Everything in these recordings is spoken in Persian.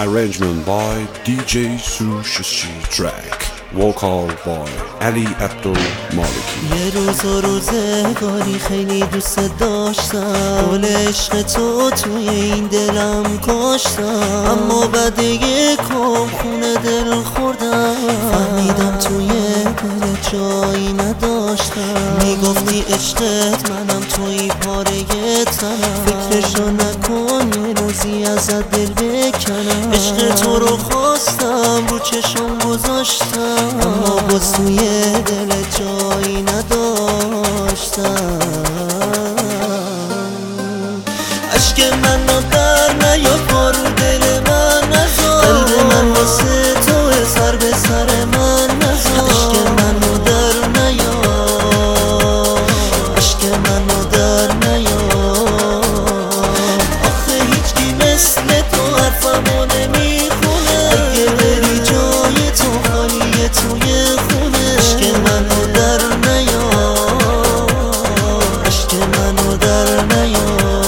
Arrangement by DJ Sushi Track. Vocal by Ali Abdul Maliki. یه روزگاری خیلی دوست داشتم، گل عشق تو توی این دلم کاشتم، اما بعد یکم خونه دل خوردم، فهمیدم توی دل جایی نداشتم. میگفتی عشقت منم توی پاره تنم، فکرشو نکن یه روزی ازت دل بکنم. عشق تو رو خواستم رو چشم گذاشتم، اما باز توی دل جایی نداشتم. عشق منو در نیا، بارو دل من نزار، قلب من واسه تو سر به سر من نزار. عشق منو در نیا، عشق منو در نیا. آخه هیچکی مثل تو حرفمو نمیخونه، اگه بری جای تو خالیه توی خونه. عشق منو در نیا، عشق منو در نیا.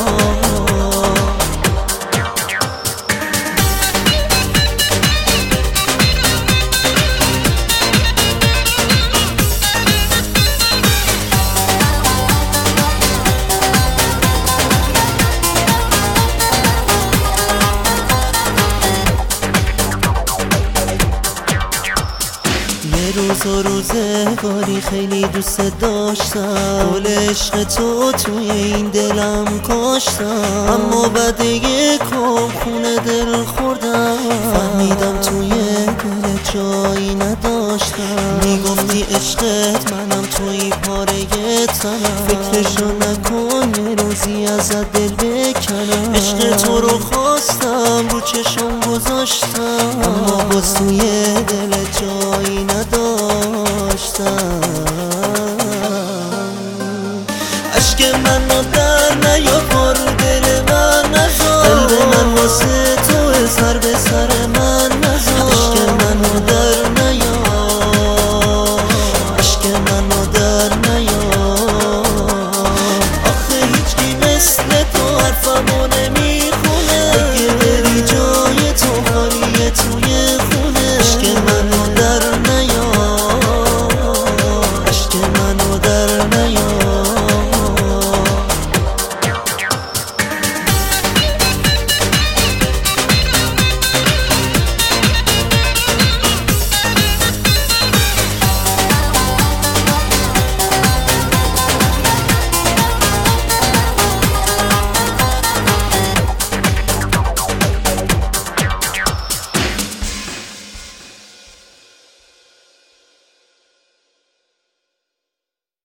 روزگاری خیلی دوست داشتم، گل عشق تو توی این دلم کاشتم، اما بعد یکم خونه دل خوردم، فهمیدم توی دل جایی نداشتم. میگفتی عشقت منم توی پاره تنم، فکرشو نکن یه روزی ازت دل بکنم. عشق تو رو خواستم رو چشم گذاشتم، اما باز توی دل جایی